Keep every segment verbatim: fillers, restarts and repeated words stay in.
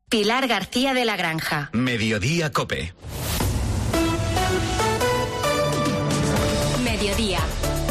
Pilar García de la Granja. Mediodía Cope. Mediodía.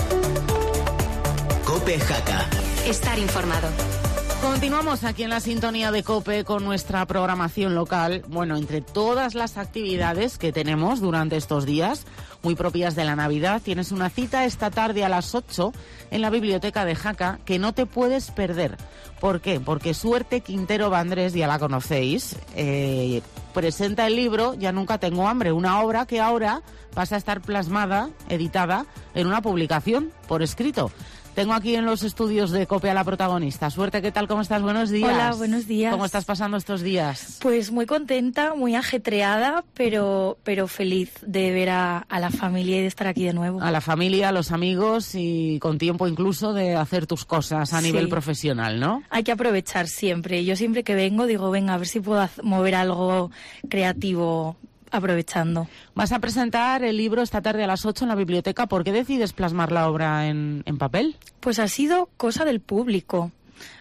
Cope Jaca. Estar informado. Continuamos aquí en la sintonía de COPE con nuestra programación local. Bueno, entre todas las actividades que tenemos durante estos días, muy propias de la Navidad, tienes una cita esta tarde a las ocho en la biblioteca de Jaca que no te puedes perder. ¿Por qué? Porque Suerte Quintero Vandrés, ya la conocéis, eh, presenta el libro Ya nunca tengo hambre, una obra que ahora pasa a estar plasmada, editada, en una publicación por escrito. Tengo aquí en los estudios de COPE a la protagonista. Suerte, ¿qué tal? ¿Cómo estás? Buenos días. Hola, buenos días. ¿Cómo estás pasando estos días? Pues muy contenta, muy ajetreada, pero pero feliz de ver a, a la familia y de estar aquí de nuevo. A la familia, a los amigos y con tiempo incluso de hacer tus cosas a Sí. nivel profesional, ¿no? Hay que aprovechar siempre. Yo siempre que vengo digo, venga, a ver si puedo hacer- mover algo creativo aprovechando. Vas a presentar el libro esta tarde a las ocho en la biblioteca. ¿Por qué decides plasmar la obra en, en papel? Pues ha sido cosa del público.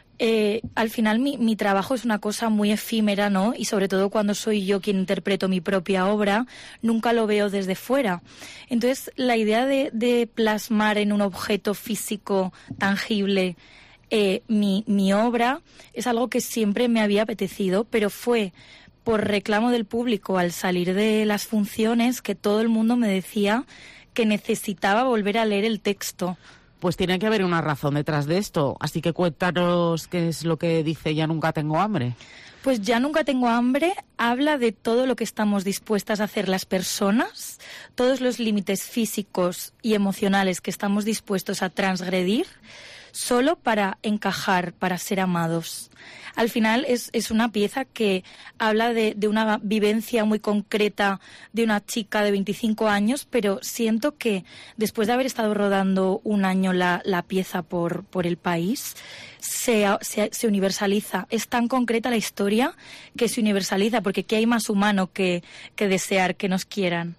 Eh, al final mi, mi trabajo es una cosa muy efímera, ¿no? Y sobre todo cuando soy yo quien interpreto mi propia obra, nunca lo veo desde fuera. Entonces, la idea de, de plasmar en un objeto físico tangible eh, mi, mi obra es algo que siempre me había apetecido, pero fue por reclamo del público al salir de las funciones que todo el mundo me decía que necesitaba volver a leer el texto. Pues tiene que haber una razón detrás de esto. Así que cuéntanos qué es lo que dice Ya nunca tengo hambre. Pues Ya nunca tengo hambre habla de todo lo que estamos dispuestas a hacer las personas, todos los límites físicos y emocionales que estamos dispuestos a transgredir solo para encajar, para ser amados. Al final es, es una pieza que habla de, de una vivencia muy concreta de una chica de veinticinco años, pero siento que después de haber estado rodando un año la, la pieza por, por el país, se, se, se universaliza. Es tan concreta la historia que se universaliza, porque ¿qué hay más humano que, que desear que nos quieran?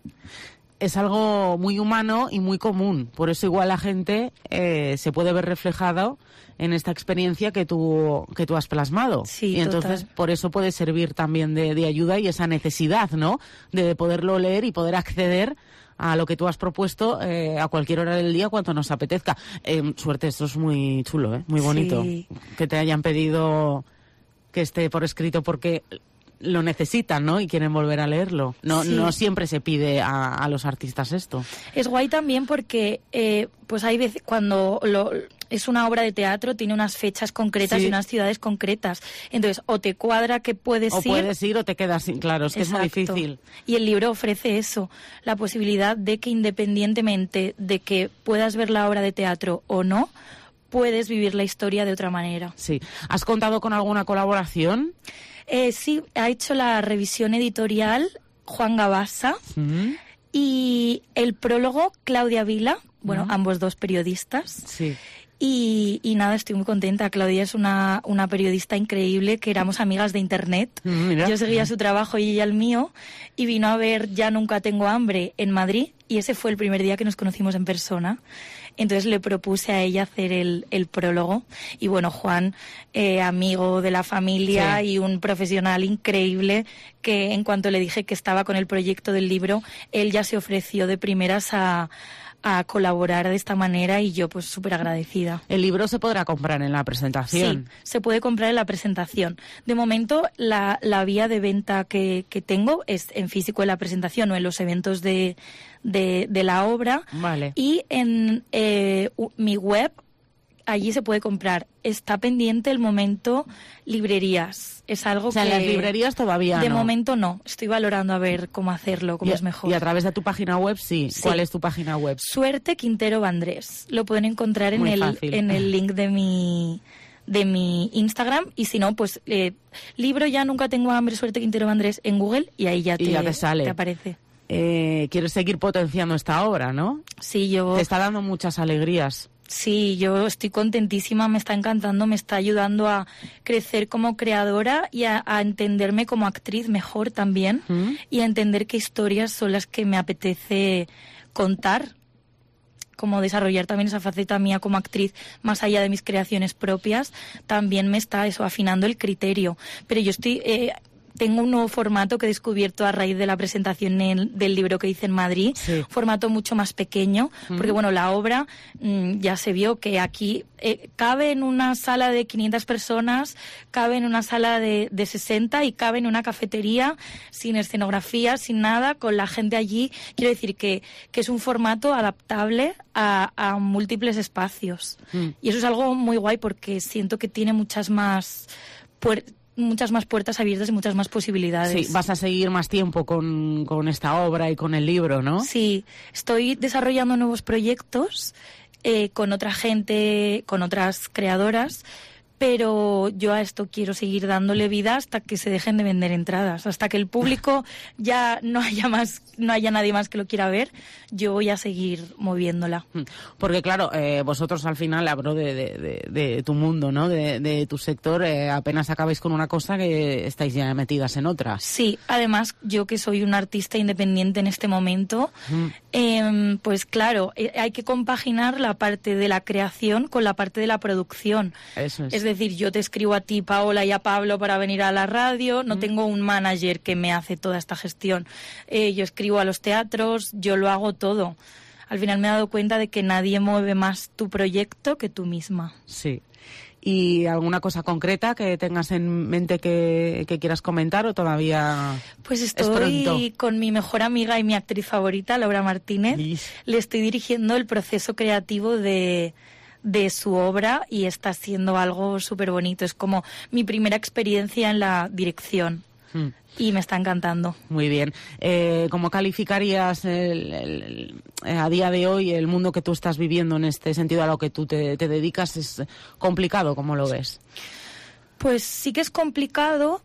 Es algo muy humano y muy común. Por eso igual la gente eh, se puede ver reflejado en esta experiencia que tú que tú has plasmado. Sí, y entonces total. por eso puede servir también de, de ayuda y esa necesidad, ¿no? De poderlo leer y poder acceder a lo que tú has propuesto eh, a cualquier hora del día cuando nos apetezca. Eh, Suerte, esto es muy chulo, ¿eh? Muy bonito. Sí. Que te hayan pedido que esté por escrito porque lo necesitan, ¿no? Y quieren volver a leerlo. No, Sí. no siempre se pide a, a los artistas esto. Es guay también porque eh, pues hay veces cuando lo, es una obra de teatro, tiene unas fechas concretas Sí. y unas ciudades concretas. Entonces, o te cuadra que puedes O ir... puedes ir o te quedas sin... Claro, es que es muy Exacto. difícil. Y el libro ofrece eso, la posibilidad de que independientemente de que puedas ver la obra de teatro o no, puedes vivir la historia de otra manera. Sí. ¿Has contado con alguna colaboración? Eh, sí, ha hecho la revisión editorial Juan Gabasa Mm, y el prólogo Claudia Vila, bueno, Mm. ambos dos periodistas. sí. Y, y nada, estoy muy contenta. Claudia es una, una periodista increíble, que éramos amigas de internet. Mm, mira. Yo seguía su trabajo y ella el mío, y vino a ver Ya nunca tengo hambre en Madrid, y ese fue el primer día que nos conocimos en persona. Entonces le propuse a ella hacer el, el prólogo. Y bueno, Juan, eh, amigo de la familia Sí. y un profesional increíble, que en cuanto le dije que estaba con el proyecto del libro, él ya se ofreció de primeras a, a colaborar de esta manera, y yo pues súper agradecida. El libro se podrá comprar en la presentación. Sí, se puede comprar en la presentación. De momento, la, la vía de venta que, que tengo es en físico en la presentación o en los eventos de, de, de la obra. Vale. Y en eh, u- mi web, allí se puede comprar. Está pendiente el momento librerías. Es algo O sea, que... en las librerías todavía De no. momento no. Estoy valorando a ver cómo hacerlo, cómo y, es mejor. Y a través de tu página web, sí. Sí. ¿Cuál es tu página web? Suerte Quintero Vandrés. Lo pueden encontrar en Muy el, fácil. en el link de mi de mi Instagram, y si no, pues eh, libro Ya nunca tengo hambre, Suerte Quintero Vandrés en Google, y ahí ya Y te, ya te sale. te aparece. Eh, quieres seguir potenciando esta obra, ¿no? Sí, yo Te está dando muchas alegrías. sí, yo estoy contentísima, me está encantando, me está ayudando a crecer como creadora y a, a entenderme como actriz mejor también, ¿Mm? y a entender qué historias son las que me apetece contar, como desarrollar también esa faceta mía como actriz más allá de mis creaciones propias. También me está eso, afinando el criterio. Pero yo estoy... Eh, tengo un nuevo formato que he descubierto a raíz de la presentación en, del libro que hice en Madrid, sí. formato mucho más pequeño, uh-huh. porque bueno, la obra mmm, ya se vio que aquí eh, cabe en una sala de quinientas personas, cabe en una sala de, de sesenta y cabe en una cafetería sin escenografía, sin nada, con la gente allí. Quiero decir que, que es un formato adaptable a, a múltiples espacios. Mm. Y eso es algo muy guay porque siento que tiene muchas más puer- muchas más puertas abiertas y muchas más posibilidades. Sí, vas a seguir más tiempo con, con esta obra y con el libro, ¿no? Sí, estoy desarrollando nuevos proyectos eh, con otra gente, con otras creadoras, pero yo a esto quiero seguir dándole vida hasta que se dejen de vender entradas, hasta que el público ya no haya más, no haya nadie más que lo quiera ver. Yo voy a seguir moviéndola. Porque claro, eh, vosotros al final, hablo de, de, de, de tu mundo, ¿no? De, de tu sector, eh, apenas acabáis con una cosa que estáis ya metidas en otra. Sí, además yo que soy una artista independiente en este momento, mm. eh, pues claro, eh, hay que compaginar la parte de la creación con la parte de la producción. Eso es. Es Es decir, yo te escribo a ti, Paola, y a Pablo para venir a la radio. No mm. tengo un manager que me hace toda esta gestión. Eh, yo escribo a los teatros, yo lo hago todo. Al final me he dado cuenta de que nadie mueve más tu proyecto que tú misma. Sí. ¿Y alguna cosa concreta que tengas en mente que, que quieras comentar o todavía Pues estoy con mi mejor amiga y mi actriz favorita, Laura Martínez. Y... Le estoy dirigiendo el proceso creativo de... de su obra y está siendo algo súper bonito. Es como mi primera experiencia en la dirección mm. y me está encantando. Muy bien. Eh, ¿Cómo calificarías el, el, el, a día de hoy el mundo que tú estás viviendo en este sentido a lo que tú te, te dedicas? ¿Es complicado? ¿Cómo lo ves? Pues sí que es complicado,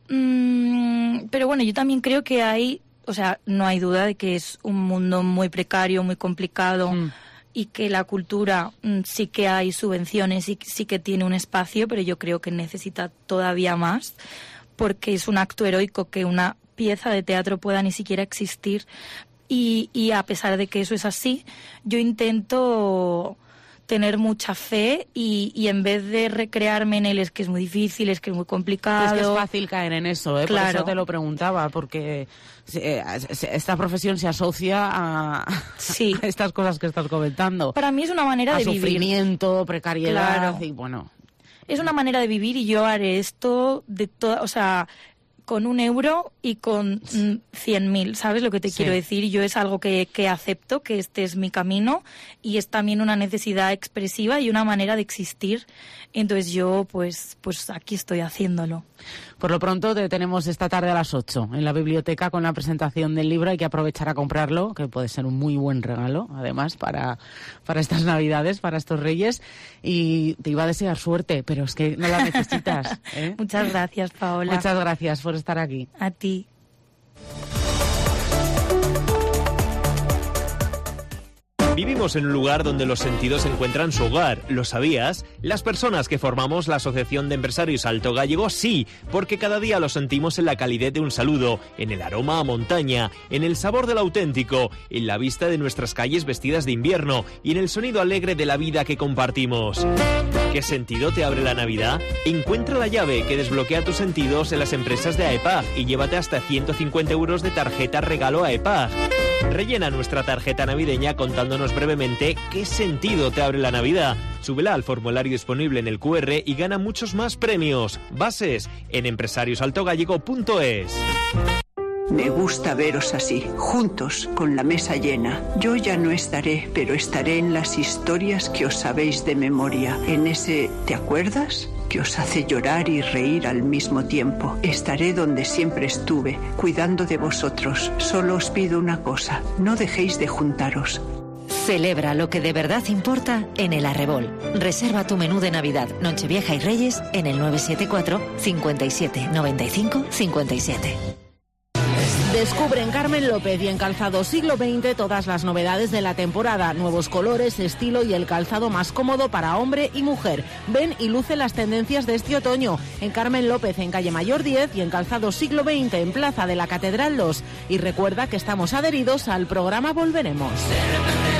mmm, pero bueno, yo también creo que hay, o sea, no hay duda de que es un mundo muy precario, muy complicado, mm. y que la cultura mmm, sí que hay subvenciones y sí que tiene un espacio, pero yo creo que necesita todavía más, porque es un acto heroico que una pieza de teatro pueda ni siquiera existir. Y, y a pesar de que eso es así, yo intento tener mucha fe y, y en vez de recrearme en él, es que es muy difícil, es que es muy complicado. Es que es fácil caer en eso, ¿eh? Claro. Por eso te lo preguntaba, porque eh, esta profesión se asocia a, sí. a estas cosas que estás comentando. Para mí es una manera a de vivir. Sufrimiento, precariedad, claro. y bueno. Es una manera de vivir y yo haré esto de toda, o sea, con un euro y con cien mil, ¿sabes lo que te sí. quiero decir? Yo es algo que, que acepto, que este es mi camino y es también una necesidad expresiva y una manera de existir. Entonces yo, pues, pues aquí estoy haciéndolo. Por lo pronto te tenemos esta tarde a las ocho en la biblioteca con la presentación del libro. Hay que aprovechar a comprarlo, que puede ser un muy buen regalo, además, para, para estas Navidades, para estos Reyes. Y te iba a desear suerte, pero es que no la necesitas, ¿eh? Muchas gracias, Paola. Muchas gracias por estar aquí. A ti. Vivimos en un lugar donde los sentidos encuentran su hogar, ¿lo sabías? Las personas que formamos la Asociación de Empresarios Alto Gállego sí, porque cada día lo sentimos en la calidez de un saludo, en el aroma a montaña, en el sabor del auténtico, en la vista de nuestras calles vestidas de invierno y en el sonido alegre de la vida que compartimos. ¿Qué sentido te abre la Navidad? Encuentra la llave que desbloquea tus sentidos en las empresas de AEPAG y llévate hasta ciento cincuenta euros de tarjeta regalo AEPAG. Rellena nuestra tarjeta navideña contándonos brevemente qué sentido te abre la Navidad. Súbela al formulario disponible en el cu erre y gana muchos más premios. Bases en empresarios alto gallego punto es. Me gusta veros así, juntos, con la mesa llena. Yo ya no estaré, pero estaré en las historias que os sabéis de memoria. En ese ¿te acuerdas?, que os hace llorar y reír al mismo tiempo. Estaré donde siempre estuve, cuidando de vosotros. Solo os pido una cosa, no dejéis de juntaros. Celebra lo que de verdad importa en el Arrebol. Reserva tu menú de Navidad, Nochevieja y Reyes en el nueve siete cuatro, cincuenta y siete, noventa y cinco, cincuenta y siete. Descubre en Carmen López y en Calzado Siglo veinte todas las novedades de la temporada, nuevos colores, estilo y el calzado más cómodo para hombre y mujer. Ven y luce las tendencias de este otoño en Carmen López, en Calle Mayor diez, y en Calzado Siglo veinte, en Plaza de la Catedral dos. Y recuerda que estamos adheridos al programa Volveremos.